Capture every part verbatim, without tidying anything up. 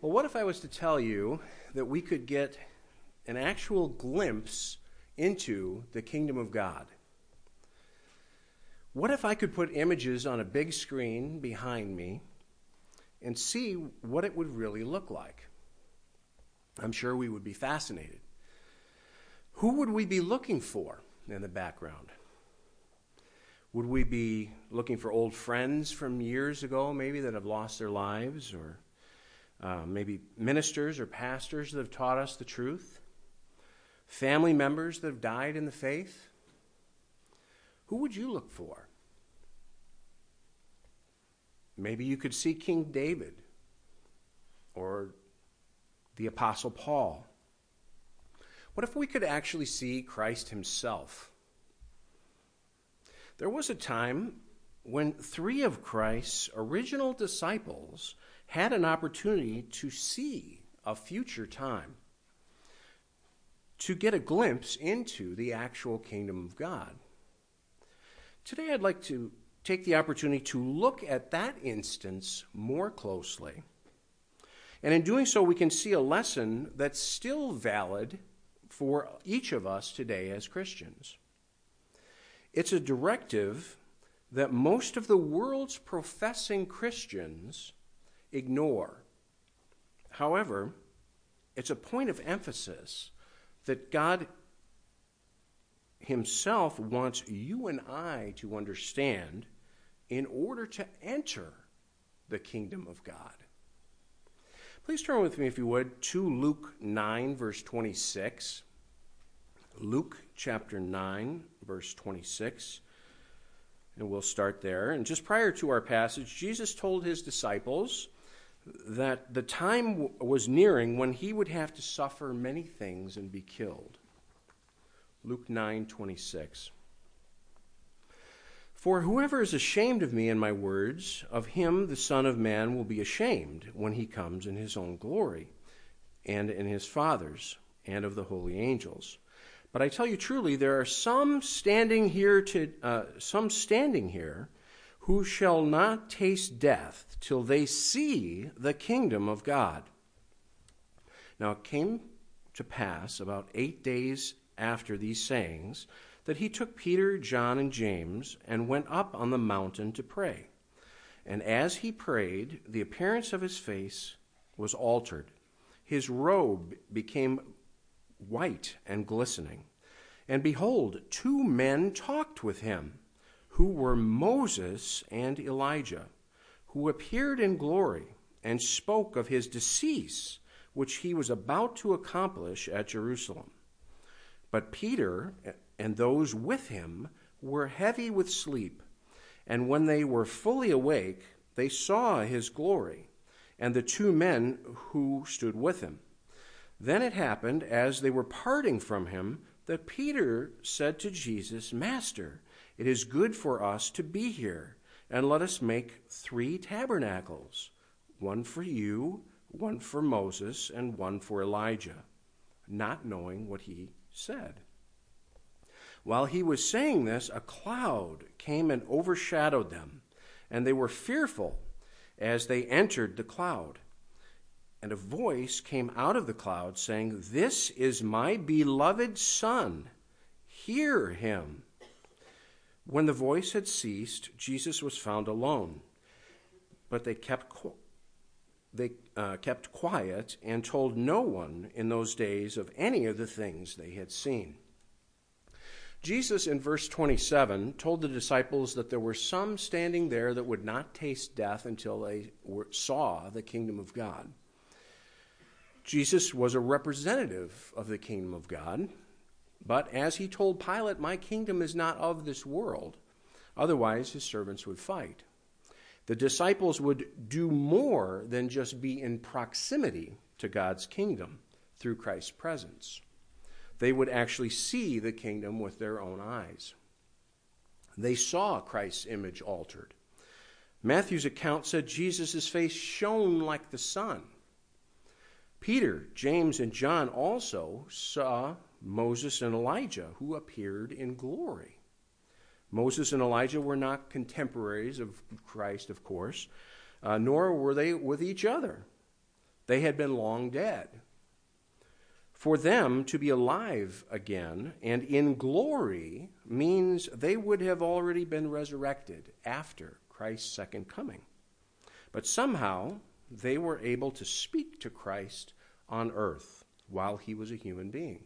Well, what if I was to tell you that we could get an actual glimpse into the kingdom of God? What if I could put images on a big screen behind me and see what it would really look like? I'm sure we would be fascinated. Who would we be looking for in the background? Would we be looking for old friends from years ago, maybe, that have lost their lives, or uh, maybe ministers or pastors that have taught us the truth? Family members that have died in the faith? Who would you look for? Maybe you could see King David or the Apostle Paul. What if we could actually see Christ himself? There was a time when three of Christ's original disciples had an opportunity to see a future time, to get a glimpse into the actual kingdom of God. Today I'd like to take the opportunity to look at that instance more closely. And in doing so, we can see a lesson that's still valid for each of us today as Christians. It's a directive that most of the world's professing Christians ignore. However, it's a point of emphasis that God himself wants you and I to understand in order to enter the kingdom of God. Please turn with me, if you would, to Luke nine, verse twenty-six. Luke chapter nine, verse twenty-six. And we'll start there. And just prior to our passage, Jesus told his disciples that the time was nearing when he would have to suffer many things and be killed. Luke nine, twenty-six. For whoever is ashamed of me and my words, of him the Son of Man will be ashamed when he comes in his own glory, and in his Father's, and of the holy angels. But I tell you truly, there are some standing here to uh, some standing here who shall not taste death till they see the kingdom of God. Now it came to pass about eight days after these sayings that he took Peter, John, and James and went up on the mountain to pray. And as he prayed, the appearance of his face was altered. His robe became white and glistening. And behold, two men talked with him, who were Moses and Elijah, who appeared in glory and spoke of his decease, which he was about to accomplish at Jerusalem. But Peter and those with him were heavy with sleep, and when they were fully awake, they saw his glory, and the two men who stood with him. Then it happened, as they were parting from him, that Peter said to Jesus, Master, it is good for us to be here, and let us make three tabernacles, one for you, one for Moses, and one for Elijah, not knowing what he said. While he was saying this, a cloud came and overshadowed them, and they were fearful as they entered the cloud. And a voice came out of the cloud saying, This is my beloved Son. Hear him. When the voice had ceased, Jesus was found alone. But they kept they uh, kept quiet and told no one in those days of any of the things they had seen. Jesus, in verse twenty-seven, told the disciples that there were some standing there that would not taste death until they were, saw the kingdom of God. Jesus was a representative of the kingdom of God, but as he told Pilate, my kingdom is not of this world, otherwise his servants would fight. The disciples would do more than just be in proximity to God's kingdom through Christ's presence. They would actually see the kingdom with their own eyes. They saw Christ's image altered. Matthew's account said Jesus' face shone like the sun. Peter, James, and John also saw Moses and Elijah, who appeared in glory. Moses and Elijah were not contemporaries of Christ, of course, uh, nor were they with each other. They had been long dead. For them to be alive again and in glory means they would have already been resurrected after Christ's second coming. But somehow they were able to speak to Christ on earth while he was a human being.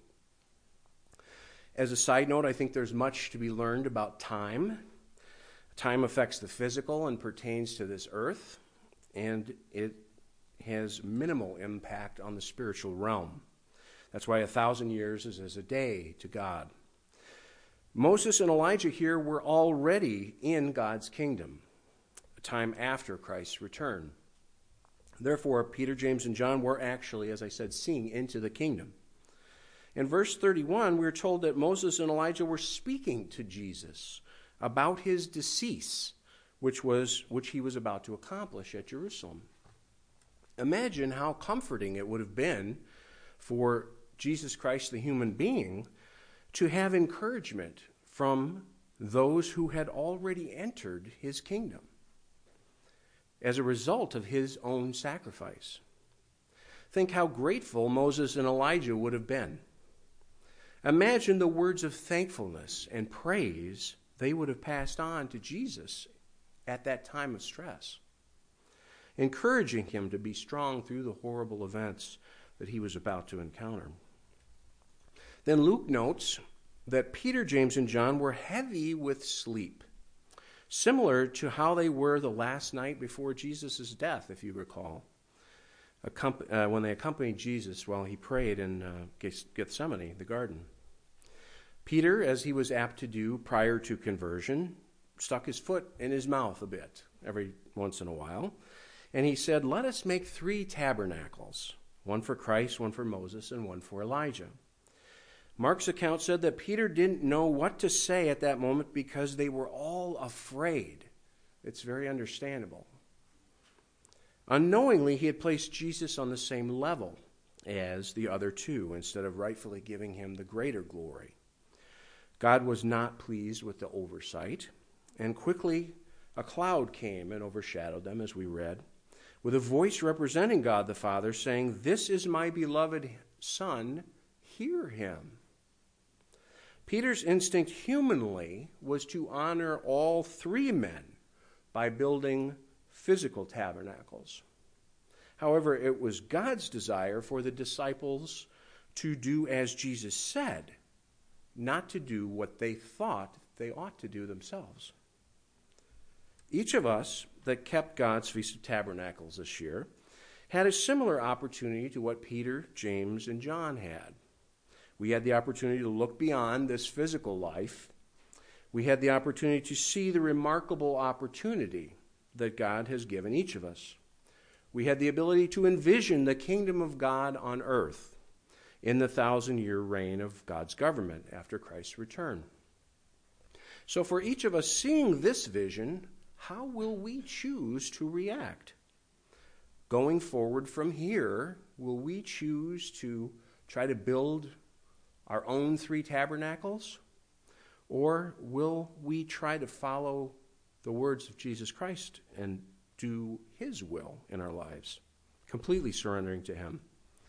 As a side note, I think there's much to be learned about time. Time affects the physical and pertains to this earth, and it has minimal impact on the spiritual realm. That's why a thousand years is as a day to God. Moses and Elijah here were already in God's kingdom, a time after Christ's return. Therefore, Peter, James, and John were actually, as I said, seeing into the kingdom. In verse thirty-one, we're told that Moses and Elijah were speaking to Jesus about his decease, which was which he was about to accomplish at Jerusalem. Imagine how comforting it would have been for Jesus Christ, the human being, to have encouragement from those who had already entered his kingdom as a result of his own sacrifice. Think how grateful Moses and Elijah would have been. Imagine the words of thankfulness and praise they would have passed on to Jesus at that time of stress, encouraging him to be strong through the horrible events that he was about to encounter. Then Luke notes that Peter, James, and John were heavy with sleep, similar to how they were the last night before Jesus' death, if you recall, uh, when they accompanied Jesus while he prayed in uh, Gethsemane, the garden. Peter, as he was apt to do prior to conversion, stuck his foot in his mouth a bit every once in a while, and he said, "Let us make three tabernacles, one for Christ, one for Moses, and one for Elijah." Mark's account said that Peter didn't know what to say at that moment because they were all afraid. It's very understandable. Unknowingly, he had placed Jesus on the same level as the other two instead of rightfully giving him the greater glory. God was not pleased with the oversight, and quickly a cloud came and overshadowed them, as we read, with a voice representing God the Father saying, "This is my beloved Son, hear him." Peter's instinct humanly was to honor all three men by building physical tabernacles. However, it was God's desire for the disciples to do as Jesus said, not to do what they thought they ought to do themselves. Each of us that kept God's Feast of Tabernacles this year had a similar opportunity to what Peter, James, and John had. We had the opportunity to look beyond this physical life. We had the opportunity to see the remarkable opportunity that God has given each of us. We had the ability to envision the kingdom of God on earth in the thousand-year reign of God's government after Christ's return. So for each of us seeing this vision, how will we choose to react? Going forward from here, will we choose to try to build our own three tabernacles? Or will we try to follow the words of Jesus Christ and do his will in our lives, completely surrendering to him?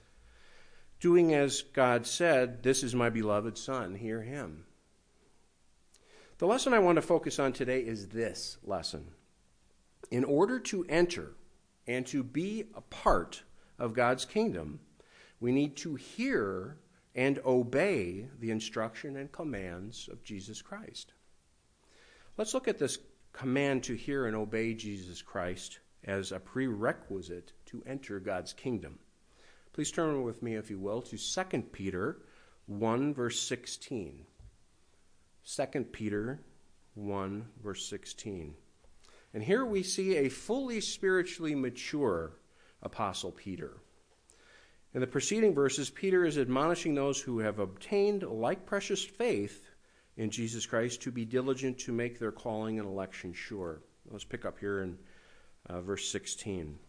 Doing as God said, "This is my beloved Son, hear him." The lesson I want to focus on today is this lesson. In order to enter and to be a part of God's kingdom, we need to hear and obey the instruction and commands of Jesus Christ. Let's look at this command to hear and obey Jesus Christ as a prerequisite to enter God's kingdom. Please turn with me, if you will, to Second Peter one, verse sixteen. Second Peter one, verse sixteen. And here we see a fully spiritually mature Apostle Peter. In the preceding verses, Peter is admonishing those who have obtained like precious faith in Jesus Christ to be diligent to make their calling and election sure. Let's pick up here in uh, verse sixteen.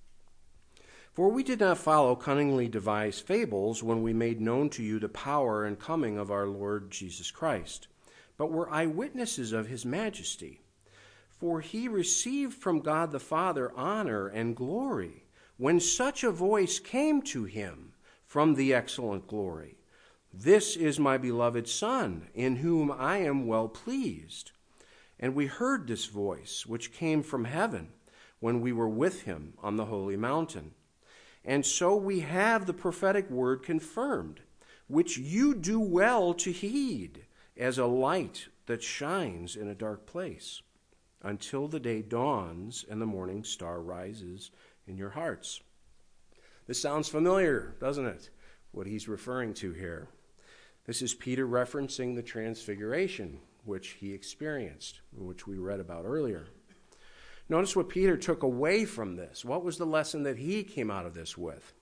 "For we did not follow cunningly devised fables when we made known to you the power and coming of our Lord Jesus Christ, but were eyewitnesses of his majesty. For he received from God the Father honor and glory when such a voice came to him from the excellent glory, "This is my beloved Son, in whom I am well pleased." And we heard this voice, which came from heaven, when we were with him on the holy mountain. And so we have the prophetic word confirmed, which you do well to heed, as a light that shines in a dark place, until the day dawns and the morning star rises in your hearts. This sounds familiar, doesn't it? What he's referring to here. This is Peter referencing the transfiguration, which he experienced, which we read about earlier. Notice what Peter took away from this. What was the lesson that he came out of this with?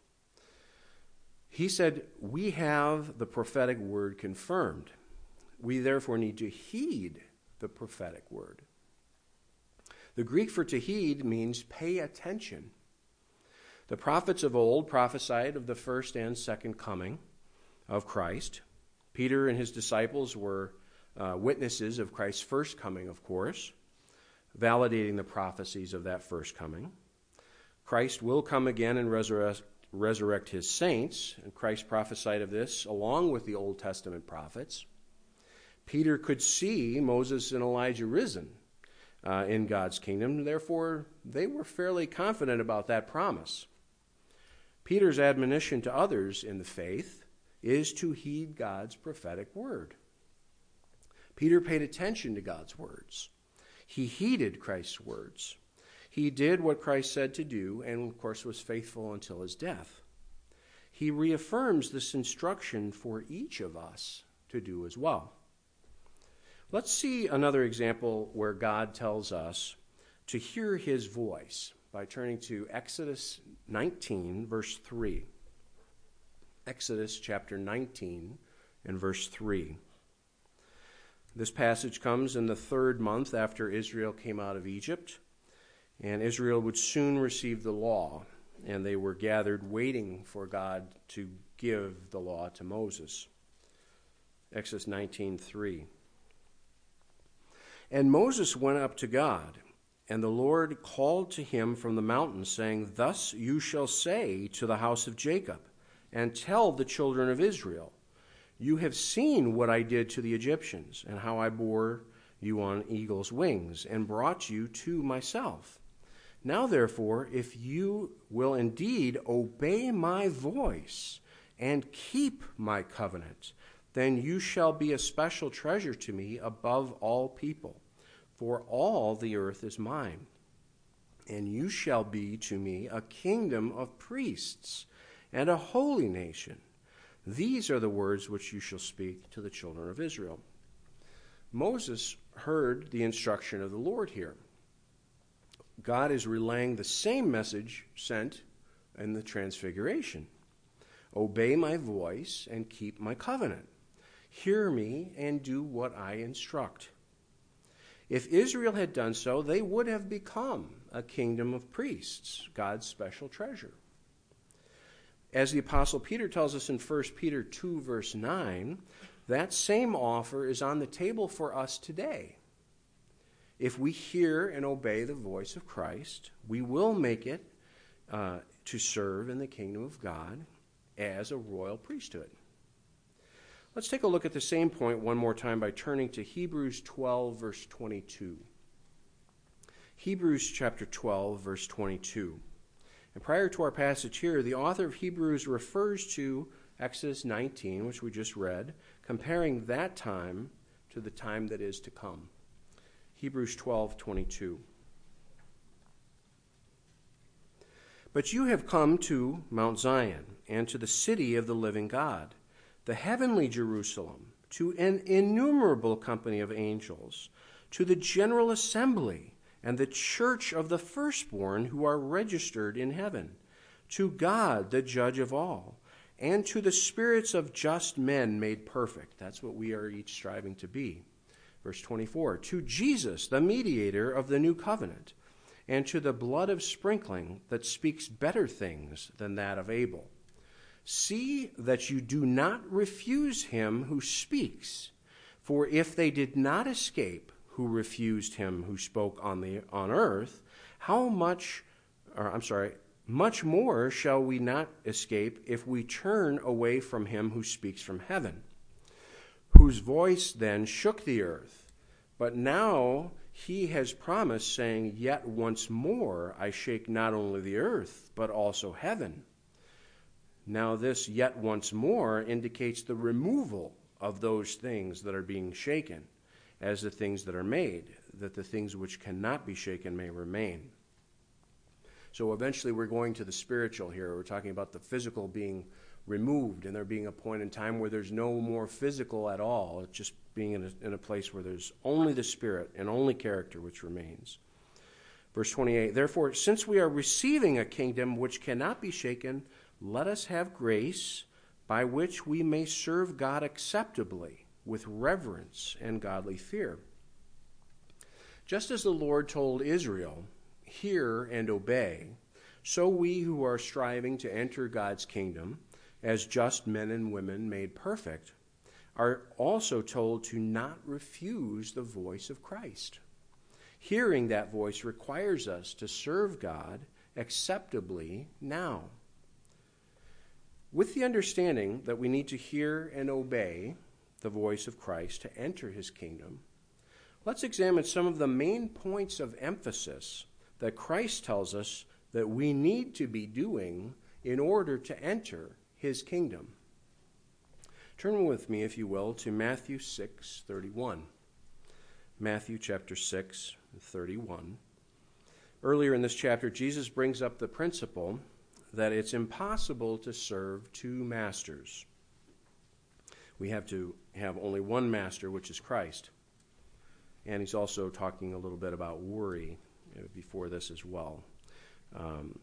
He said, we have the prophetic word confirmed. We therefore need to heed the prophetic word. The Greek for to heed means pay attention. The prophets of old prophesied of the first and second coming of Christ. Peter and his disciples were uh, witnesses of Christ's first coming, of course, validating the prophecies of that first coming. Christ will come again and resurrect, resurrect his saints, and Christ prophesied of this along with the Old Testament prophets. Peter could see Moses and Elijah risen uh, in God's kingdom. Therefore, they were fairly confident about that promise. Peter's admonition to others in the faith is to heed God's prophetic word. Peter paid attention to God's words. He heeded Christ's words. He did what Christ said to do, and of course was faithful until his death. He reaffirms this instruction for each of us to do as well. Let's see another example where God tells us to hear his voice by turning to Exodus nineteen, verse three. Exodus chapter nineteen and verse three. This passage comes in the third month after Israel came out of Egypt, and Israel would soon receive the law, and they were gathered waiting for God to give the law to Moses. Exodus nineteen three. And Moses went up to God, and the Lord called to him from the mountain, saying, "Thus you shall say to the house of Jacob, and tell the children of Israel, you have seen what I did to the Egyptians, and how I bore you on eagle's wings, and brought you to myself. Now therefore, if you will indeed obey my voice, and keep my covenant, then you shall be a special treasure to me above all people, for all the earth is mine. And you shall be to me a kingdom of priests, and a holy nation. These are the words which you shall speak to the children of Israel." Moses heard the instruction of the Lord here. God is relaying the same message sent in the Transfiguration. Obey my voice and keep my covenant. Hear me and do what I instruct. If Israel had done so, they would have become a kingdom of priests, God's special treasure. As the Apostle Peter tells us in First Peter two, verse nine, that same offer is on the table for us today. If we hear and obey the voice of Christ, we will make it uh, to serve in the kingdom of God as a royal priesthood. Let's take a look at the same point one more time by turning to Hebrews twelve, verse twenty-two. Hebrews chapter twelve, verse twenty-two. And prior to our passage here, the author of Hebrews refers to Exodus nineteen, which we just read, comparing that time to the time that is to come. Hebrews twelve, twenty-two. "But you have come to Mount Zion, and to the city of the living God, the heavenly Jerusalem, to an innumerable company of angels, to the general assembly, and the church of the firstborn who are registered in heaven, to God, the judge of all, and to the spirits of just men made perfect." That's what we are each striving to be. Verse twenty-four, "To Jesus, the mediator of the new covenant, and to the blood of sprinkling that speaks better things than that of Abel. See that you do not refuse him who speaks, for if they did not escape who refused him who spoke on the on earth, how much, or I'm sorry, much more shall we not escape if we turn away from him who speaks from heaven, whose voice then shook the earth. But now he has promised, saying, Yet once more I shake not only the earth, but also heaven. Now this yet once more indicates the removal of those things that are being shaken, as the things that are made, that the things which cannot be shaken may remain. So eventually we're going to the spiritual here. We're talking about the physical being removed, and there being a point in time where there's no more physical at all. It's just being in a, in a place where there's only the spirit and only character which remains. Verse twenty-eight, therefore, since we are receiving a kingdom which cannot be shaken, let us have grace by which we may serve God acceptably with reverence and godly fear. Just as the Lord told Israel, hear and obey, so we who are striving to enter God's kingdom as just men and women made perfect are also told to not refuse the voice of Christ. Hearing that voice requires us to serve God acceptably now, with the understanding that we need to hear and obey the voice of Christ to enter his kingdom. Let's examine some of the main points of emphasis that Christ tells us that we need to be doing in order to enter his kingdom. Turn with me, if you will, to Matthew six thirty-one. Matthew chapter six, thirty-one. Earlier in this chapter, Jesus brings up the principle that it's impossible to serve two masters. We have to have only one master, which is Christ. And he's also talking a little bit about worry before this as well. Um,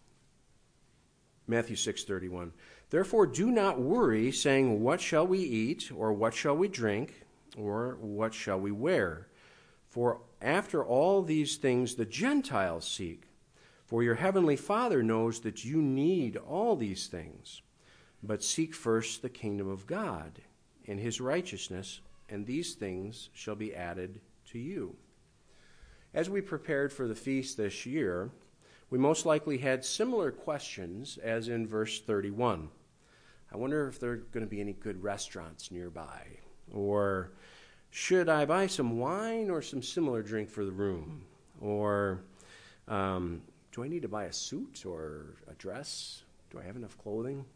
Matthew six thirty-one. Therefore do not worry, saying, what shall we eat, or what shall we drink, or what shall we wear? For after all these things the Gentiles seek. For your heavenly Father knows that you need all these things. But seek first the kingdom of God and his righteousness, and these things shall be added to you. As we prepared for the feast this year, we most likely had similar questions as in verse thirty-one. I wonder if there are going to be any good restaurants nearby. Or should I buy some wine or some similar drink for the room? Or um, do I need to buy a suit or a dress? Do I have enough clothing?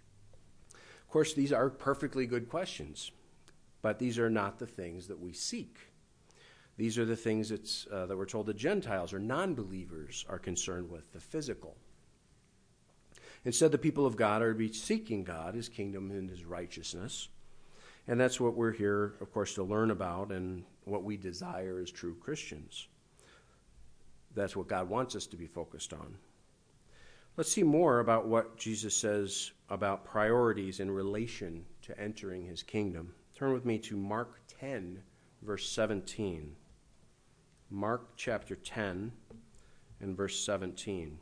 Of course, these are perfectly good questions, but these are not the things that we seek. These are the things that's, uh, that we're told the Gentiles or non-believers are concerned with, the physical. Instead, the people of God are to be seeking God, his kingdom, and his righteousness. And that's what we're here, of course, to learn about and what we desire as true Christians. That's what God wants us to be focused on. Let's see more about what Jesus says about priorities in relation to entering his kingdom. Turn with me to Mark ten, verse seventeen. Mark chapter ten and verse seventeen.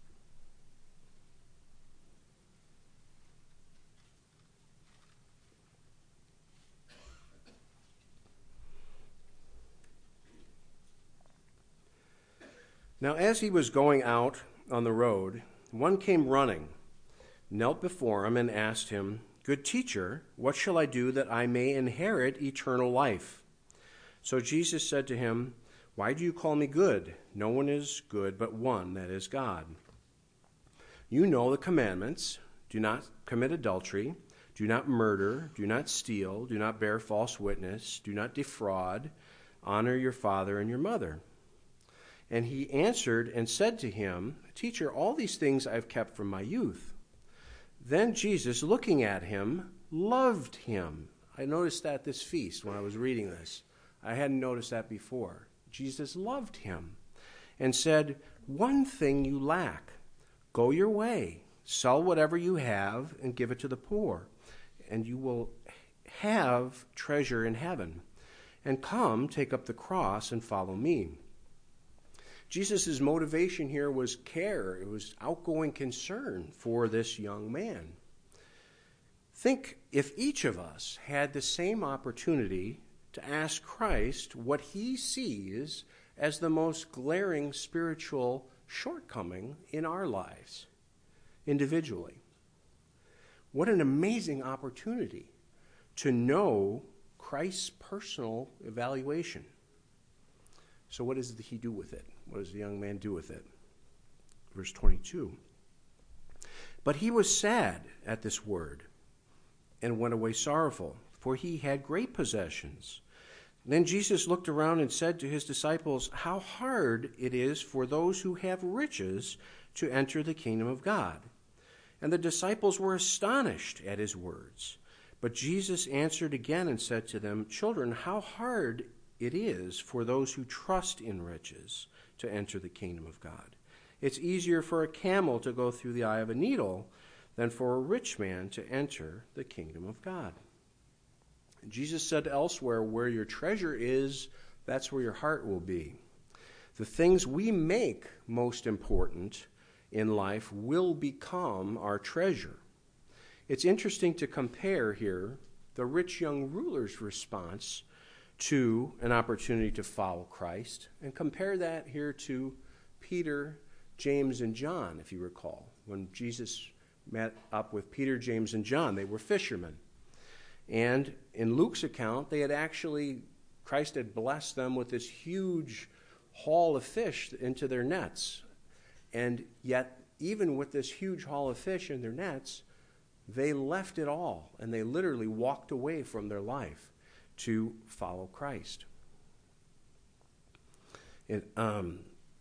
Now as he was going out on the road, one came running, knelt before him, and asked him, Good teacher, what shall I do that I may inherit eternal life? So Jesus said to him, Why do you call me good? No one is good but one, that is God. You know the commandments. Do not commit adultery. Do not murder. Do not steal. Do not bear false witness. Do not defraud. Honor your father and your mother. And he answered and said to him, Teacher, all these things I have kept from my youth. Then Jesus, looking at him, loved him. I noticed that at this feast when I was reading this. I hadn't noticed that before. Jesus loved him and said, One thing you lack. Go your way, sell whatever you have, and give it to the poor, and you will have treasure in heaven. And come, take up the cross, and follow me. Jesus' motivation here was care. It was outgoing concern for this young man. Think if each of us had the same opportunity to ask Christ what he sees as the most glaring spiritual shortcoming in our lives individually. What an amazing opportunity to know Christ's personal evaluation. So what does he do with it? What does the young man do with it? Verse twenty-two. But he was sad at this word and went away sorrowful, for he had great possessions. Then Jesus looked around and said to his disciples, "How hard it is for those who have riches to enter the kingdom of God." And the disciples were astonished at his words. But Jesus answered again and said to them, "Children, how hard it is for those who trust in riches to enter the kingdom of God. It's easier for a camel to go through the eye of a needle than for a rich man to enter the kingdom of God." Jesus said elsewhere, "Where your treasure is, that's where your heart will be." The things we make most important in life will become our treasure. It's interesting to compare here the rich young ruler's response to an opportunity to follow Christ and compare that here to Peter, James, and John, if you recall. When Jesus met up with Peter, James, and John, they were fishermen. And in Luke's account, they had actually, Christ had blessed them with this huge haul of fish into their nets. And yet, even with this huge haul of fish in their nets, they left it all, and they literally walked away from their life to follow Christ. And, um,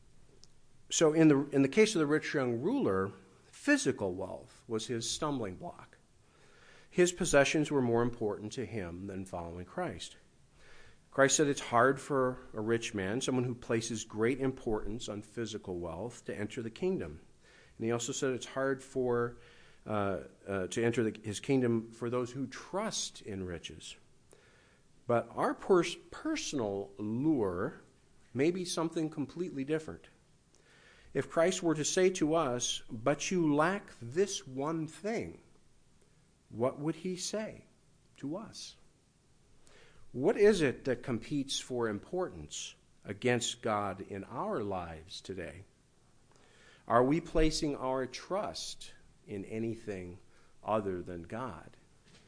so in the in the case of the rich young ruler, physical wealth was his stumbling block. His possessions were more important to him than following Christ. Christ said it's hard for a rich man, someone who places great importance on physical wealth, to enter the kingdom. And he also said it's hard for uh, uh, to enter the, his kingdom for those who trust in riches. But our pers- personal lure may be something completely different. If Christ were to say to us, "But you lack this one thing," what would he say to us? What is it that competes for importance against God in our lives today? Are we placing our trust in anything other than God?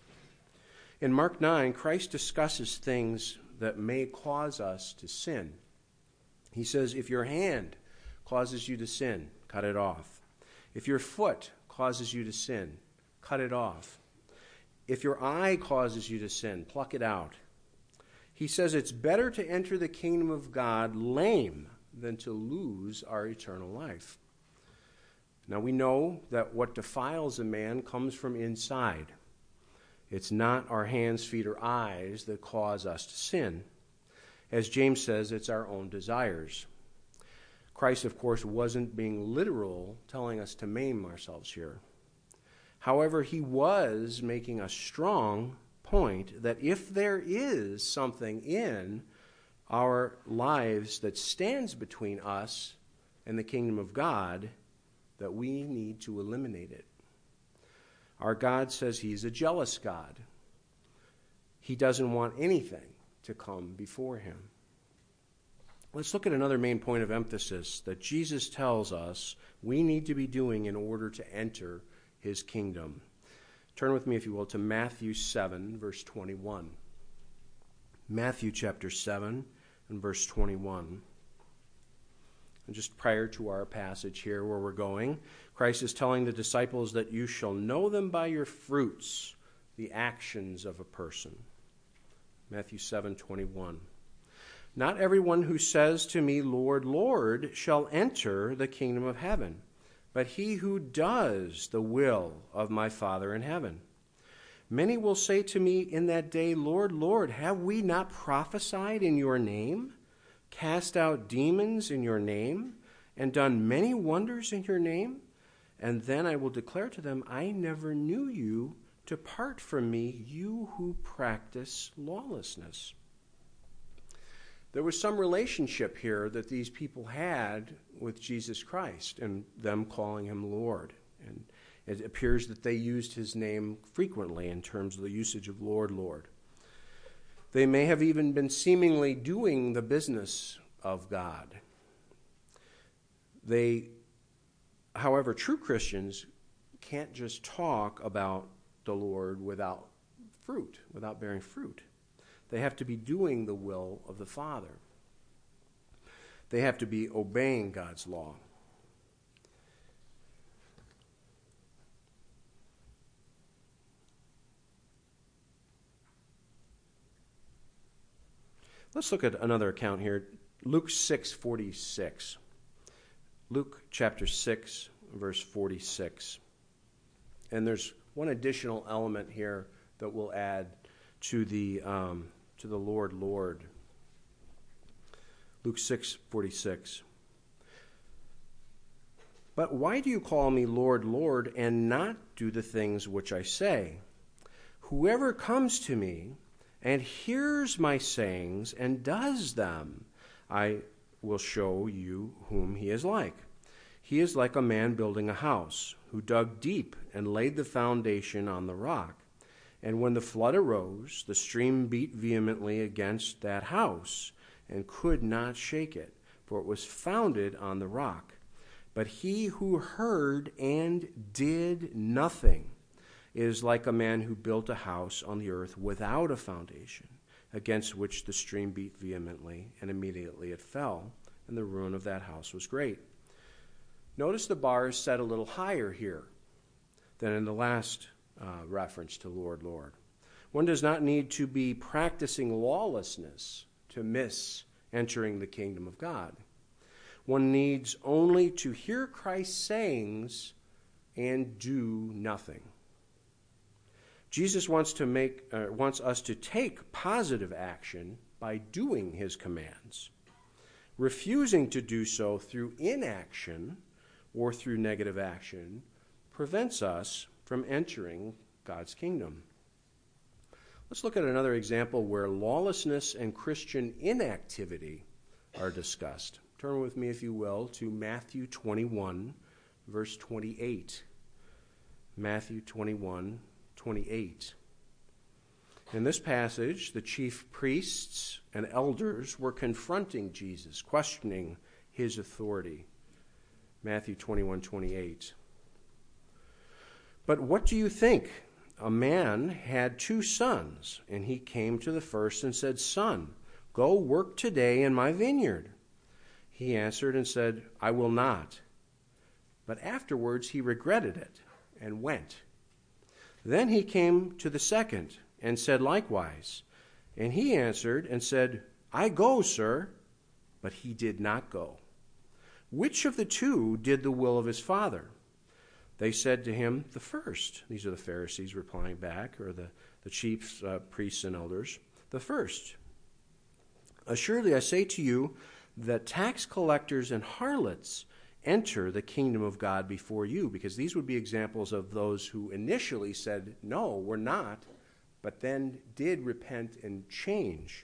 In Mark nine, Christ discusses things that may cause us to sin. He says, if your hand causes you to sin, cut it off. If your foot causes you to sin, cut it off. If your eye causes you to sin, pluck it out. He says it's better to enter the kingdom of God lame than to lose our eternal life. Now we know that what defiles a man comes from inside. It's not our hands, feet, or eyes that cause us to sin. As James says, it's our own desires. Christ, of course, wasn't being literal, telling us to maim ourselves here. However, he was making a strong point that if there is something in our lives that stands between us and the kingdom of God, that we need to eliminate it. Our God says he's a jealous God. He doesn't want anything to come before him. Let's look at another main point of emphasis that Jesus tells us we need to be doing in order to enter his kingdom. Turn with me, if you will, to Matthew seven, verse twenty-one. Matthew chapter seven and verse twenty-one. And just prior to our passage here where we're going, Christ is telling the disciples that you shall know them by your fruits, the actions of a person. Matthew seven twenty-one. Not everyone who says to me, Lord, Lord, shall enter the kingdom of heaven, but he who does the will of my Father in heaven. Many will say to me in that day, Lord, Lord, have we not prophesied in your name, cast out demons in your name, and done many wonders in your name? And then I will declare to them, I never knew you. Depart from me, you who practice lawlessness. There was some relationship here that these people had with Jesus Christ and them calling him Lord. And it appears that they used his name frequently in terms of the usage of Lord, Lord. They may have even been seemingly doing the business of God. They, however, true Christians can't just talk about the Lord without fruit, without bearing fruit. They have to be doing the will of the Father. They have to be obeying God's law. Let's look at another account here. Luke six forty-six. Luke chapter six, verse forty-six. And there's one additional element here that we'll add to the um, to the Lord, Lord. Luke six forty-six. But why do you call me Lord, Lord, and not do the things which I say? Whoever comes to me and hears my sayings and does them, I will show you whom he is like. He is like a man building a house, who dug deep and laid the foundation on the rock. And when the flood arose, the stream beat vehemently against that house and could not shake it, for it was founded on the rock. But he who heard and did nothing is like a man who built a house on the earth without a foundation, against which the stream beat vehemently, and immediately it fell, and the ruin of that house was great. Notice the bar is set a little higher here than in the last uh, reference to Lord, Lord. One does not need to be practicing lawlessness to miss entering the kingdom of God. One needs only to hear Christ's sayings and do nothing. Jesus wants to make uh, wants us to take positive action by doing his commands. Refusing to do so through inaction or through negative action prevents us from entering God's kingdom. Let's look at another example where lawlessness and Christian inactivity are discussed. Turn with me, if you will, to Matthew twenty-one, verse twenty-eight. Matthew twenty-one, twenty-eight. In this passage, the chief priests and elders were confronting Jesus, questioning his authority. Matthew twenty-one, twenty-eight. But what do you think? A man had two sons, and he came to the first and said, Son, go work today in my vineyard. He answered and said, I will not. But afterwards he regretted it and went. Then he came to the second and said likewise. And he answered and said, I go, sir. But he did not go. Which of the two did the will of his father? They said to him, the first. These are the Pharisees replying back, or the, the chief uh, priests and elders. The first. Assuredly, I say to you that tax collectors and harlots enter the kingdom of God before you, because these would be examples of those who initially said, no, we're not, but then did repent and change.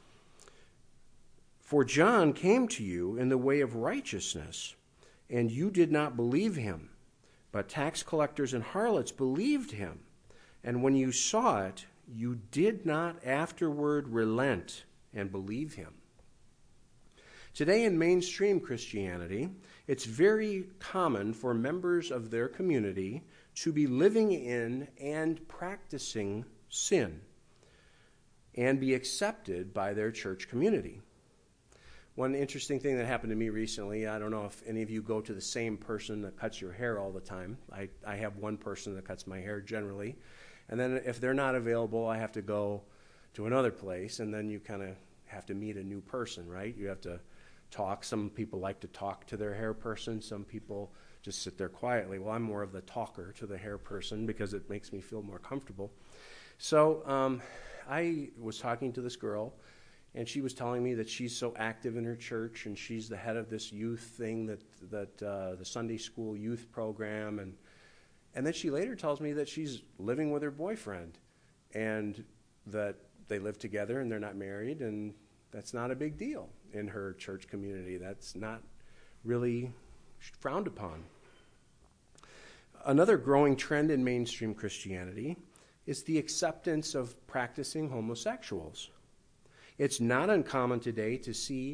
For John came to you in the way of righteousness, and you did not believe him, but tax collectors and harlots believed him. And when you saw it, you did not afterward relent and believe him. Today in mainstream Christianity, it's very common for members of their community to be living in and practicing sin and be accepted by their church community. One interesting thing that happened to me recently, I don't know if any of you go to the same person that cuts your hair all the time. I, I have one person that cuts my hair generally. And then if they're not available, I have to go to another place, and then you kind of have to meet a new person, right? You have to talk. Some people like to talk to their hair person. Some people just sit there quietly. Well, I'm more of the talker to the hair person because it makes me feel more comfortable. So um, I was talking to this girl, and she was telling me that she's so active in her church, and she's the head of this youth thing, that that uh, the Sunday school youth program, and and then she later tells me that she's living with her boyfriend, and that they live together and they're not married, and that's not a big deal in her church community. That's not really frowned upon. Another growing trend in mainstream Christianity is the acceptance of practicing homosexuals. It's not uncommon today to see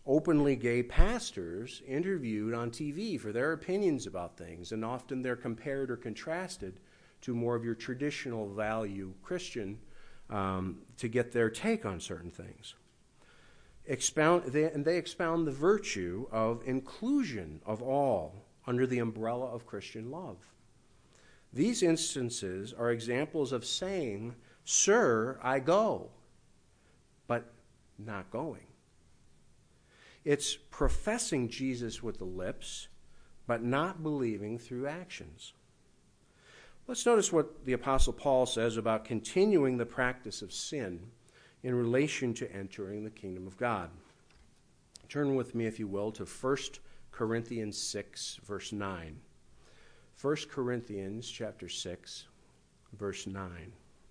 openly gay pastors interviewed on T V for their opinions about things, and often they're compared or contrasted to more of your traditional value Christian um, to get their take on certain things. Expound, they, and they expound the virtue of inclusion of all under the umbrella of Christian love. These instances are examples of saying, "Sir, I go," but not going. It's professing Jesus with the lips, but not believing through actions. Let's notice what the Apostle Paul says about continuing the practice of sin in relation to entering the kingdom of God. Turn with me, if you will, to First Corinthians six, verse nine. First Corinthians chapter six, verse nine.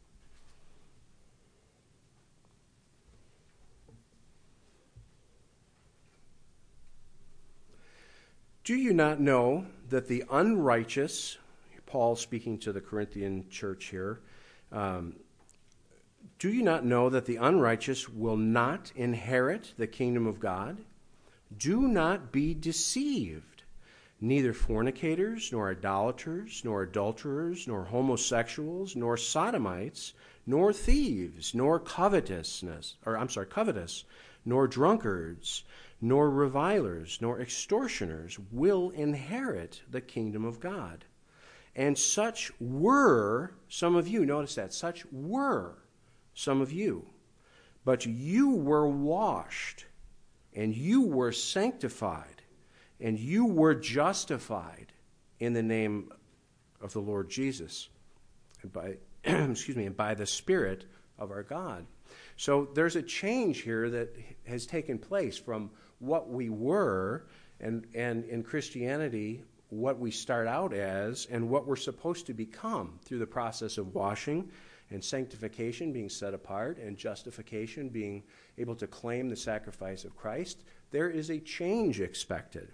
Do you not know that the unrighteous, Paul speaking to the Corinthian church here, um, do you not know that the unrighteous will not inherit the kingdom of God? Do not be deceived. Neither fornicators, nor idolaters, nor adulterers, nor homosexuals, nor sodomites, nor thieves, nor covetousness, or I'm sorry, covetous, nor drunkards, nor revilers, nor extortioners will inherit the kingdom of God. And such were some of you. Notice that. Such were some of you. But you were washed, and you were sanctified, and you were justified in the name of the Lord Jesus, and by excuse me, and by the Spirit of our God. So there's a change here that has taken place from what we were, and, and in Christianity, what we start out as, and what we're supposed to become through the process of washing and sanctification, being set apart, and justification, being able to claim the sacrifice of Christ. There is a change expected.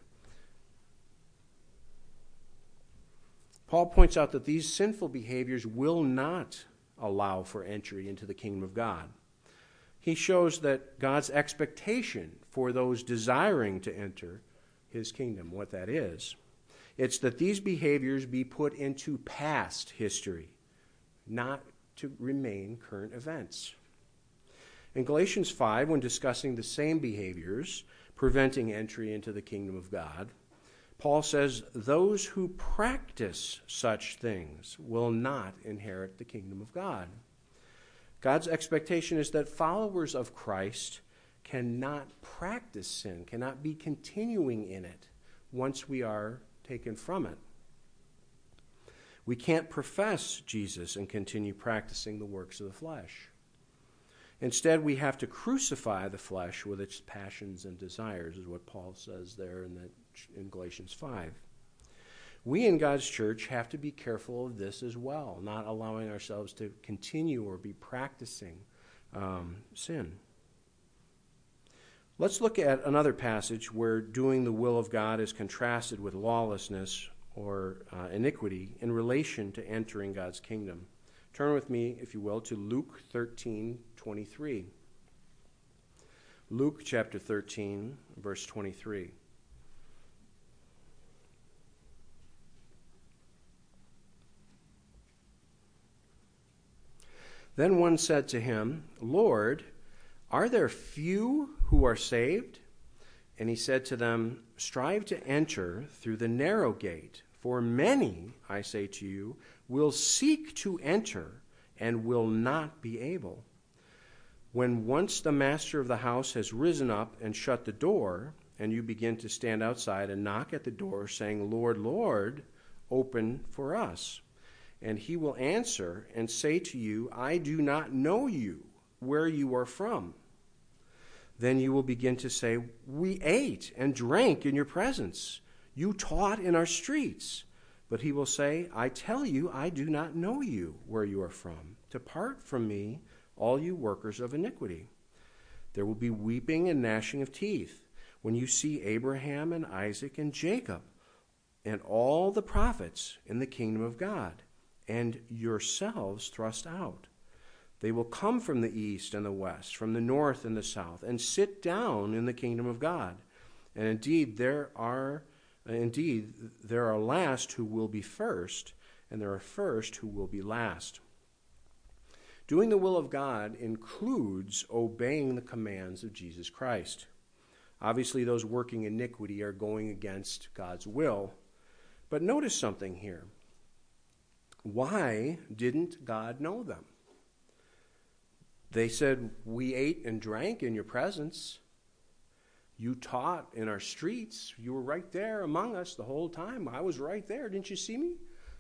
Paul points out that these sinful behaviors will not allow for entry into the kingdom of God. He shows that God's expectation for those desiring to enter his kingdom, what that is. It's that these behaviors be put into past history, not to remain current events. In Galatians five, when discussing the same behaviors preventing entry into the kingdom of God, Paul says, those who practice such things will not inherit the kingdom of God. God's expectation is that followers of Christ cannot practice sin, cannot be continuing in it once we are taken from it. We can't profess Jesus and continue practicing the works of the flesh. Instead, we have to crucify the flesh with its passions and desires, is what Paul says there in, the, in Galatians five. We in God's church have to be careful of this as well, not allowing ourselves to continue or be practicing um, sin. Let's look at another passage where doing the will of God is contrasted with lawlessness or uh, iniquity in relation to entering God's kingdom. Turn with me, if you will, to Luke thirteen twenty-three. Luke chapter thirteen, verse twenty-three. Then one said to him, Lord, are there few who are saved? And he said to them, strive to enter through the narrow gate, for many, I say to you, will seek to enter and will not be able. When once the master of the house has risen up and shut the door, and you begin to stand outside and knock at the door, saying, Lord, Lord, open for us. And he will answer and say to you, I do not know you, where you are from. Then you will begin to say, we ate and drank in your presence. You taught in our streets. But he will say, I tell you, I do not know you, where you are from. Depart from me, all you workers of iniquity. There will be weeping and gnashing of teeth when you see Abraham and Isaac and Jacob and all the prophets in the kingdom of God, and yourselves thrust out. They will come from the east and the west, from the north and the south, and sit down in the kingdom of God. And indeed, there are indeed there are last who will be first, and there are first who will be last. Doing the will of God includes obeying the commands of Jesus Christ. Obviously, those working iniquity are going against God's will. But notice something here. Why didn't God know them? They said, we ate and drank in your presence. You taught in our streets. You were right there among us the whole time. I was right there. Didn't you see me?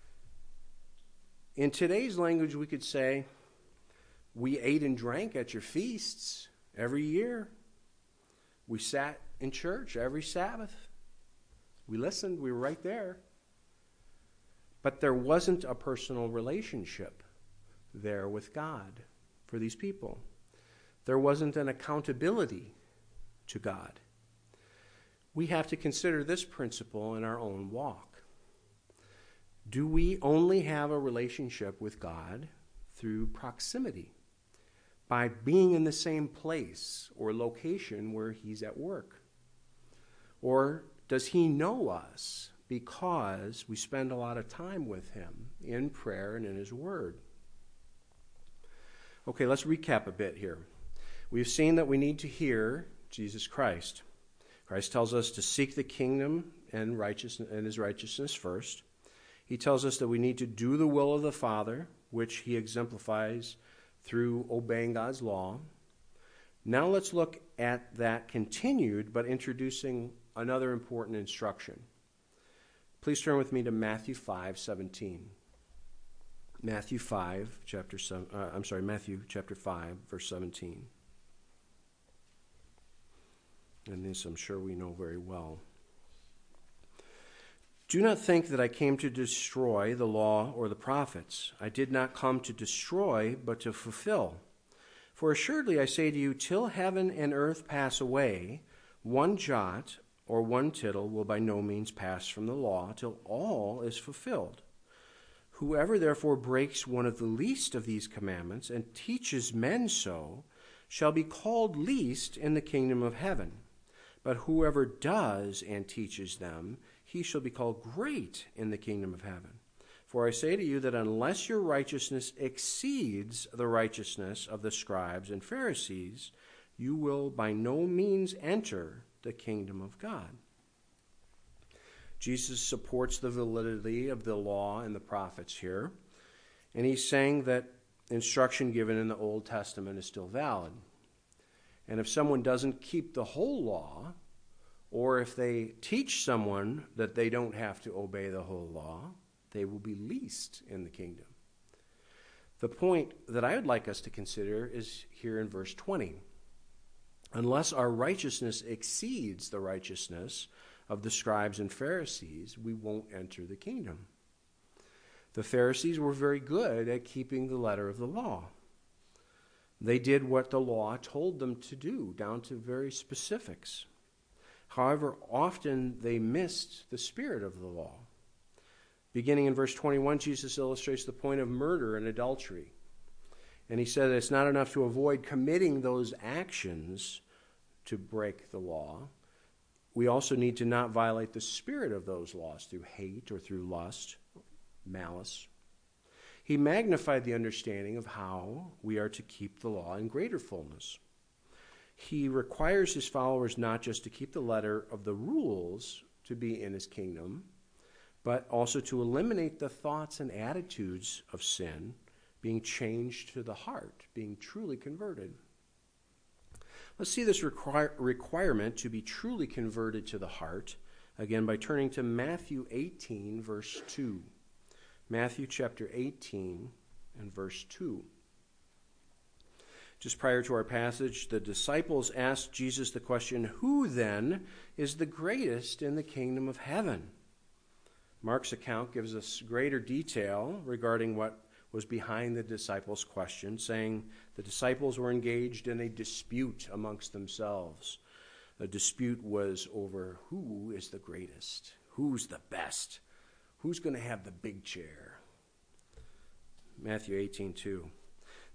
In today's language, we could say, we ate and drank at your feasts every year. We sat in church every Sabbath. We listened. We were right there. But there wasn't a personal relationship there with God for these people. There wasn't an accountability to God. We have to consider this principle in our own walk. Do we only have a relationship with God through proximity, by being in the same place or location where he's at work? Or does he know us because we spend a lot of time with him in prayer and in his word? Okay, let's recap a bit here. We've seen that we need to hear Jesus Christ. Christ tells us to seek the kingdom and righteousness and his righteousness first. He tells us that we need to do the will of the Father, which he exemplifies through obeying God's law. Now let's look at that continued, but introducing another important instruction. Please turn with me to Matthew five seventeen. Matthew five, chapter seven. Uh, I'm sorry, Matthew chapter five, verse seventeen. And this I'm sure we know very well. Do not think that I came to destroy the law or the prophets. I did not come to destroy, but to fulfill. For assuredly I say to you, till heaven and earth pass away, one jot or one tittle will by no means pass from the law, till all is fulfilled. Whoever therefore breaks one of the least of these commandments and teaches men so, shall be called least in the kingdom of heaven. But whoever does and teaches them, he shall be called great in the kingdom of heaven. For I say to you that unless your righteousness exceeds the righteousness of the scribes and Pharisees, you will by no means enter the kingdom of God. Jesus supports the validity of the law and the prophets here, and he's saying that instruction given in the Old Testament is still valid. And if someone doesn't keep the whole law, or if they teach someone that they don't have to obey the whole law, they will be least in the kingdom. The point that I would like us to consider is here in verse twenty. Unless our righteousness exceeds the righteousness of the scribes and Pharisees, we won't enter the kingdom. The Pharisees were very good at keeping the letter of the law. They did what the law told them to do, down to very specifics. However, often they missed the spirit of the law. Beginning in verse twenty-one, Jesus illustrates the point of murder and adultery. And he said it's not enough to avoid committing those actions to break the law. We also need to not violate the spirit of those laws through hate or through lust, malice. He magnified the understanding of how we are to keep the law in greater fullness. He requires his followers not just to keep the letter of the rules to be in his kingdom, but also to eliminate the thoughts and attitudes of sin, being changed to the heart, being truly converted. Let's see this require, requirement to be truly converted to the heart, again by turning to Matthew eighteen, verse two. Matthew chapter eighteen and verse two. Just prior to our passage, the disciples asked Jesus the question, who then is the greatest in the kingdom of heaven? Mark's account gives us greater detail regarding what was behind the disciples' question, saying the disciples were engaged in a dispute amongst themselves. The dispute was over who is the greatest, who's the best, who's going to have the big chair. Matthew eighteen two.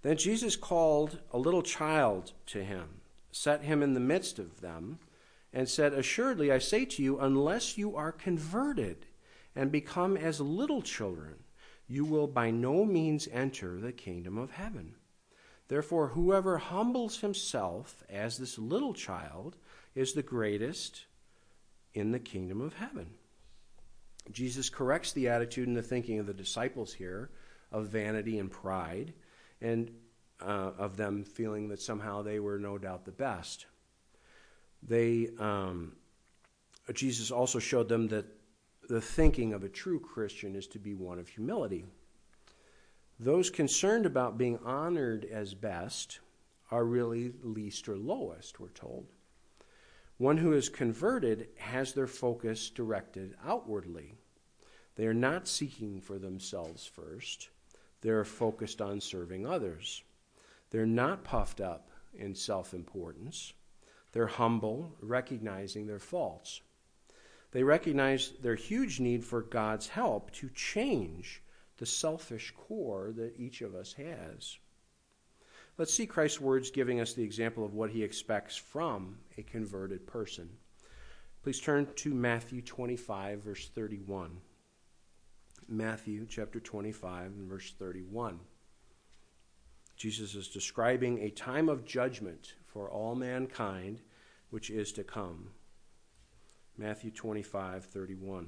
Then Jesus called a little child to him, set him in the midst of them, and said, "Assuredly, I say to you, unless you are converted and become as little children, you will by no means enter the kingdom of heaven. Therefore, whoever humbles himself as this little child is the greatest in the kingdom of heaven." Jesus corrects the attitude and the thinking of the disciples here of vanity and pride, and uh, of them feeling that somehow they were no doubt the best. They, um, Jesus also showed them that the thinking of a true Christian is to be one of humility. Those concerned about being honored as best are really least or lowest, we're told. One who is converted has their focus directed outwardly. They are not seeking for themselves first. They are focused on serving others. They're not puffed up in self-importance. They're humble, recognizing their faults. They recognize their huge need for God's help to change the selfish core that each of us has. Let's see Christ's words giving us the example of what he expects from a converted person. Please turn to Matthew twenty-five, verse thirty-one. Matthew chapter twenty-five and verse thirty-one. Jesus is describing a time of judgment for all mankind which is to come. Matthew twenty-five, thirty-one.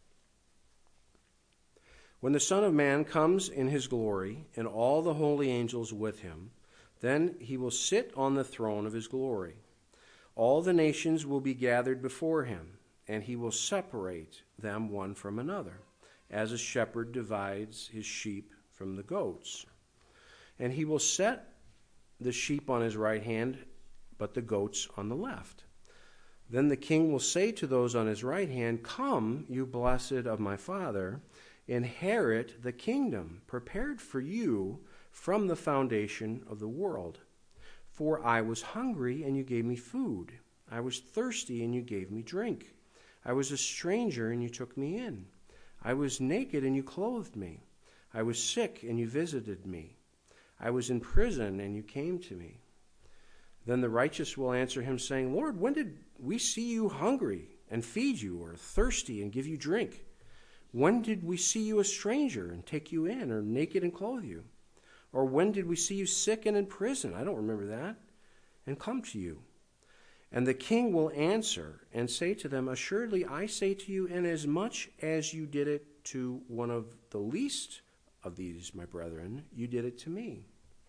When the Son of Man comes in his glory, and all the holy angels with him, then he will sit on the throne of his glory. All the nations will be gathered before him, and he will separate them one from another, as a shepherd divides his sheep from the goats. And he will set the sheep on his right hand, but the goats on the left. Then the king will say to those on his right hand, "Come, you blessed of my Father, inherit the kingdom prepared for you from the foundation of the world. For I was hungry, and you gave me food. I was thirsty, and you gave me drink. I was a stranger, and you took me in. I was naked, and you clothed me. I was sick, and you visited me. I was in prison, and you came to me." Then the righteous will answer him, saying, "Lord, when did we see you hungry and feed you, or thirsty and give you drink? When did we see you a stranger and take you in, or naked and clothe you? Or when did we see you sick and in prison?" I don't remember that. "And come to you?" And the king will answer and say to them, "Assuredly, I say to you, inasmuch as you did it to one of the least of these, my brethren, you did it to me."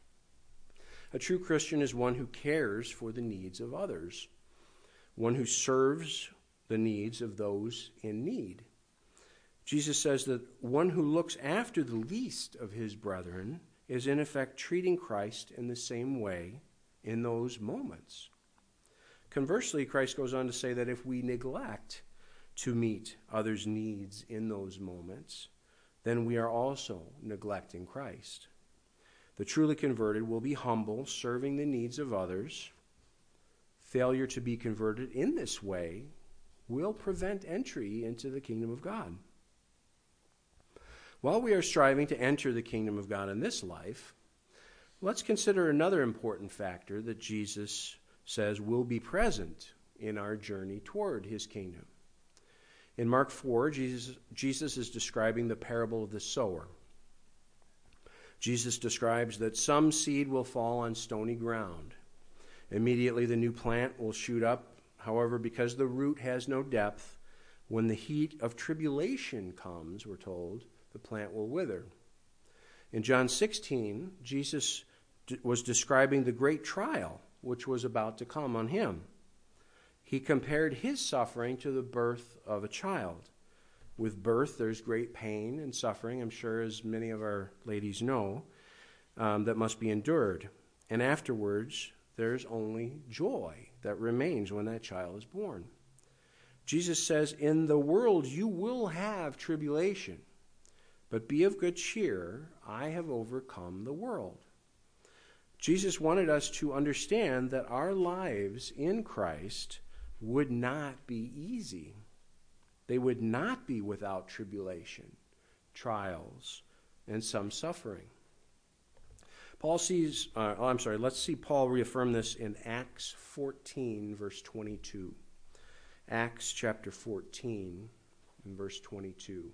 A true Christian is one who cares for the needs of others, one who serves the needs of those in need. Jesus says that one who looks after the least of his brethren is in effect treating Christ in the same way in those moments. Conversely, Christ goes on to say that if we neglect to meet others' needs in those moments, then we are also neglecting Christ. The truly converted will be humble, serving the needs of others. Failure to be converted in this way will prevent entry into the kingdom of God. While we are striving to enter the kingdom of God in this life, let's consider another important factor that Jesus says will be present in our journey toward his kingdom. In Mark four, Jesus, Jesus is describing the parable of the sower. Jesus describes that some seed will fall on stony ground. Immediately the new plant will shoot up. However, because the root has no depth, when the heat of tribulation comes, we're told, the plant will wither. In John sixteen, Jesus d- was describing the great trial which was about to come on him. He compared his suffering to the birth of a child. With birth, there's great pain and suffering, I'm sure, as many of our ladies know, um, that must be endured. And afterwards, there's only joy that remains when that child is born. Jesus says, "In the world you will have tribulation, but be of good cheer, I have overcome the world." Jesus wanted us to understand that our lives in Christ would not be easy. They would not be without tribulation, trials, and some suffering. Paul sees, uh, oh, I'm sorry, let's see Paul reaffirm this in Acts fourteen, verse twenty-two. Acts chapter fourteen, and verse twenty-two.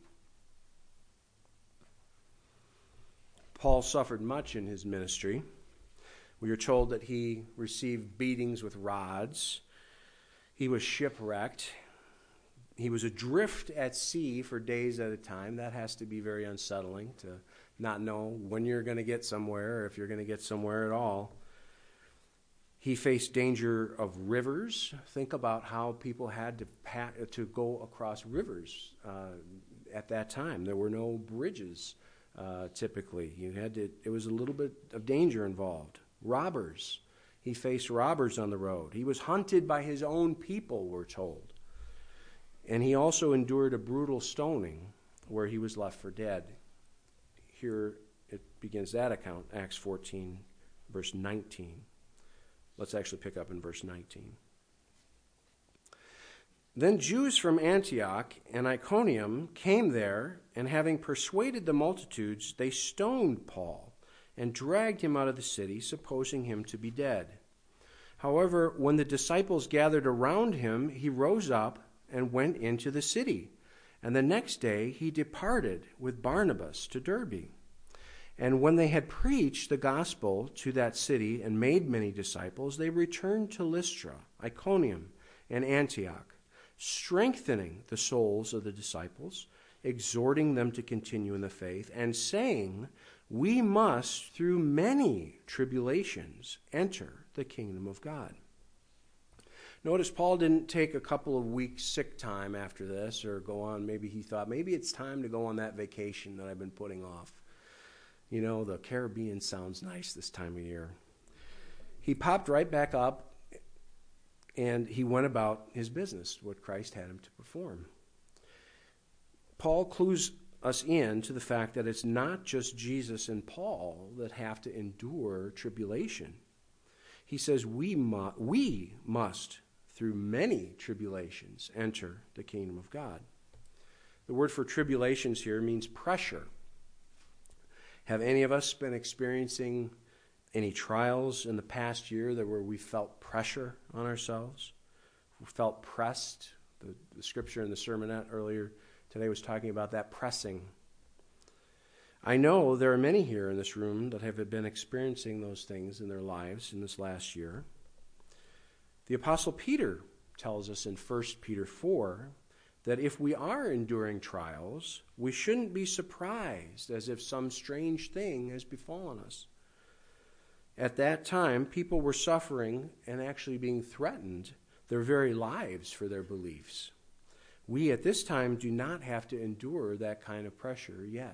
Paul suffered much in his ministry. We are told that he received beatings with rods. He was shipwrecked. He was adrift at sea for days at a time. That has to be very unsettling, to not know when you're going to get somewhere or if you're going to get somewhere at all. He faced danger of rivers. Think about how people had to pa- to go across rivers uh, at that time. There were no bridges uh, typically. You had to. It was a little bit of danger involved. Robbers. He faced robbers on the road. He was hunted by his own people, we're told. And he also endured a brutal stoning where he was left for dead. Here it begins that account, Acts fourteen, verse nineteen. Let's actually pick up in verse nineteen. Then Jews from Antioch and Iconium came there, and having persuaded the multitudes, they stoned Paul and dragged him out of the city, supposing him to be dead. However, when the disciples gathered around him, he rose up and went into the city. And the next day he departed with Barnabas to Derbe. And when they had preached the gospel to that city and made many disciples, they returned to Lystra, Iconium, and Antioch, strengthening the souls of the disciples, exhorting them to continue in the faith, and saying, we must, through many tribulations, enter the kingdom of God. Notice Paul didn't take a couple of weeks sick time after this, or go on, maybe he thought, maybe it's time to go on that vacation that I've been putting off. You know, the Caribbean sounds nice this time of year. He popped right back up, and he went about his business, what Christ had him to perform. Paul clues us in to the fact that it's not just Jesus and Paul that have to endure tribulation. He says we, mu- we must, through many tribulations, enter the kingdom of God. The word for tribulations here means pressure. Have any of us been experiencing any trials in the past year that where we felt pressure on ourselves? We felt pressed? The, the scripture in the sermonette earlier today was talking about that pressing. I know there are many here in this room that have been experiencing those things in their lives in this last year. The Apostle Peter tells us in First Peter four that if we are enduring trials, we shouldn't be surprised as if some strange thing has befallen us. At that time, people were suffering and actually being threatened their very lives for their beliefs. We at this time do not have to endure that kind of pressure yet.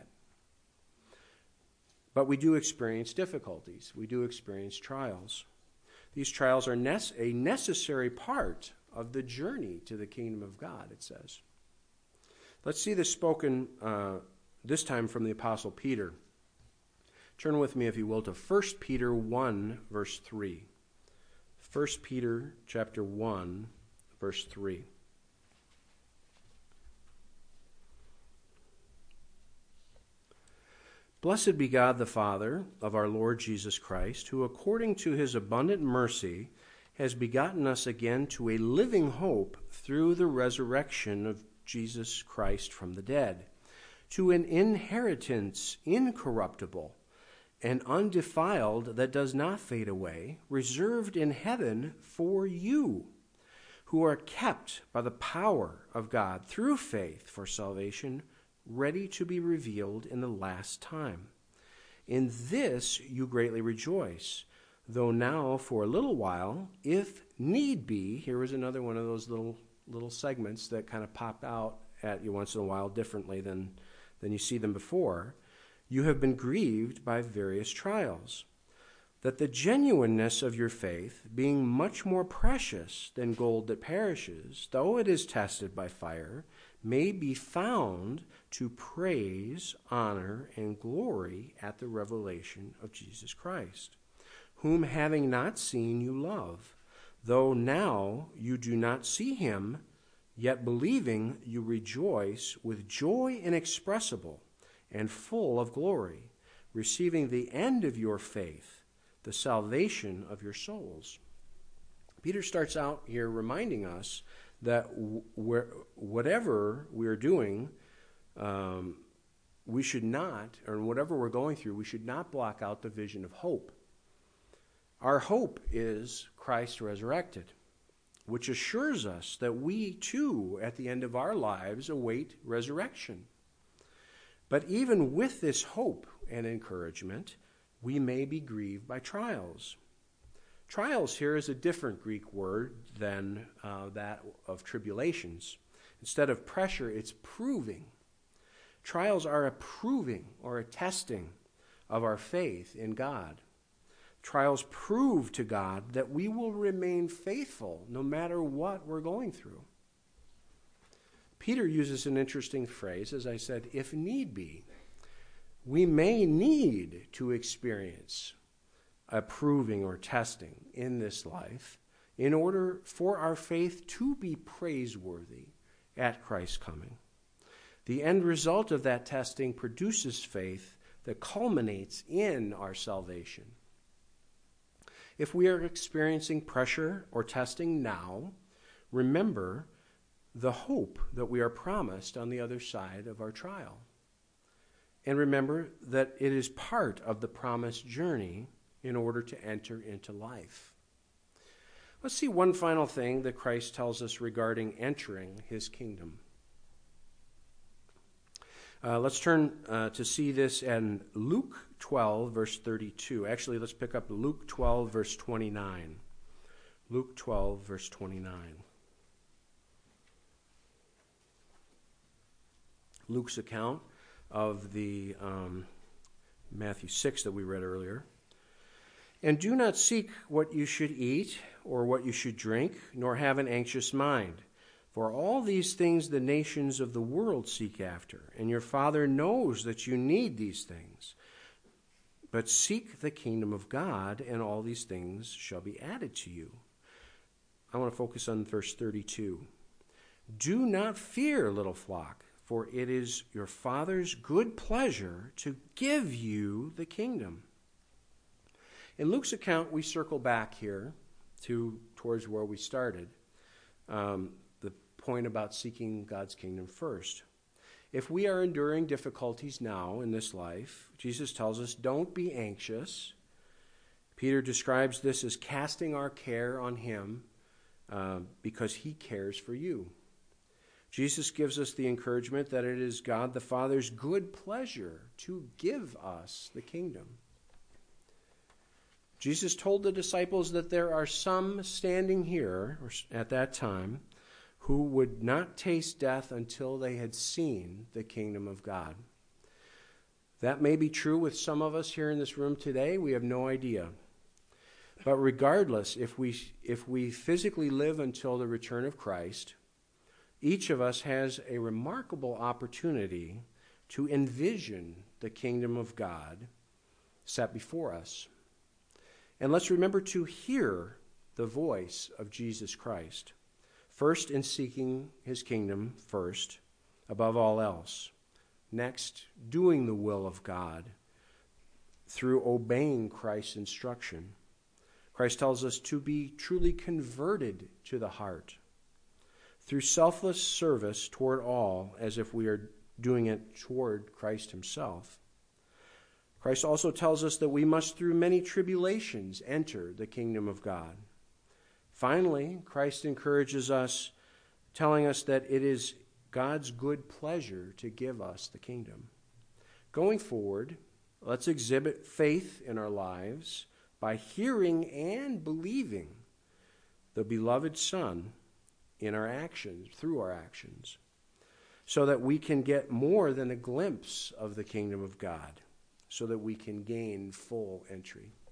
But we do experience difficulties. We do experience trials. These trials are ne- a necessary part of the journey to the kingdom of God, it says. Let's see this spoken uh, this time from the Apostle Peter. Turn with me, if you will, to First Peter one, verse three. First Peter chapter one, verse three. Blessed be God the Father of our Lord Jesus Christ, who according to his abundant mercy has begotten us again to a living hope through the resurrection of Jesus Christ from the dead, to an inheritance incorruptible and undefiled that does not fade away, reserved in heaven for you, who are kept by the power of God through faith for salvation, ready to be revealed in the last time. In this you greatly rejoice, though now for a little while, if need be, here is another one of those little little segments that kind of pop out at you once in a while differently than, than you see them before, you have been grieved by various trials, that the genuineness of your faith, being much more precious than gold that perishes, though it is tested by fire, may be found to praise, honor, and glory at the revelation of Jesus Christ, whom having not seen you love, though now you do not see him, yet believing you rejoice with joy inexpressible and full of glory, receiving the end of your faith, the salvation of your souls. Peter starts out here reminding us that w- whatever we are doing, um, we should not, or whatever we're going through, we should not block out the vision of hope. Our hope is Christ resurrected, which assures us that we too, at the end of our lives, await resurrection. But even with this hope and encouragement, we may be grieved by trials. Trials here is a different Greek word than uh, that of tribulations. Instead of pressure, it's proving. Trials are a proving or a testing of our faith in God. Trials prove to God that we will remain faithful no matter what we're going through. Peter uses an interesting phrase, as I said, if need be. We may need to experience a proving or testing in this life in order for our faith to be praiseworthy at Christ's coming. The end result of that testing produces faith that culminates in our salvation. If we are experiencing pressure or testing now, remember the hope that we are promised on the other side of our trial. And remember that it is part of the promised journey in order to enter into life. Let's see one final thing that Christ tells us regarding entering his kingdom. Uh, let's turn uh, to see this in Luke twelve, verse thirty-two. Actually, let's pick up Luke twelve, verse twenty-nine. Luke twelve, verse twenty-nine. Luke's account of the um, Matthew six that we read earlier. And do not seek what you should eat or what you should drink, nor have an anxious mind. For all these things the nations of the world seek after, and your Father knows that you need these things. But seek the kingdom of God, and all these things shall be added to you. I want to focus on verse thirty-two. Do not fear, little flock, for it is your Father's good pleasure to give you the kingdom. In Luke's account, we circle back here to towards where we started. Um, the point about seeking God's kingdom first. If we are enduring difficulties now in this life, Jesus tells us, don't be anxious. Peter describes this as casting our care on him uh, because he cares for you. Jesus gives us the encouragement that it is God the Father's good pleasure to give us the kingdom. Jesus told the disciples that there are some standing here or at that time who would not taste death until they had seen the kingdom of God. That may be true with some of us here in this room today. We have no idea. But regardless, if we if we physically live until the return of Christ, each of us has a remarkable opportunity to envision the kingdom of God set before us. And let's remember to hear the voice of Jesus Christ, first in seeking his kingdom first, above all else. Next, doing the will of God through obeying Christ's instruction. Christ tells us to be truly converted to the heart through selfless service toward all, as if we are doing it toward Christ himself. Christ also tells us that we must, through many tribulations, enter the kingdom of God. Finally, Christ encourages us, telling us that it is God's good pleasure to give us the kingdom. Going forward, let's exhibit faith in our lives by hearing and believing the beloved Son in our actions, through our actions, so that we can get more than a glimpse of the kingdom of God, so that we can gain full entry.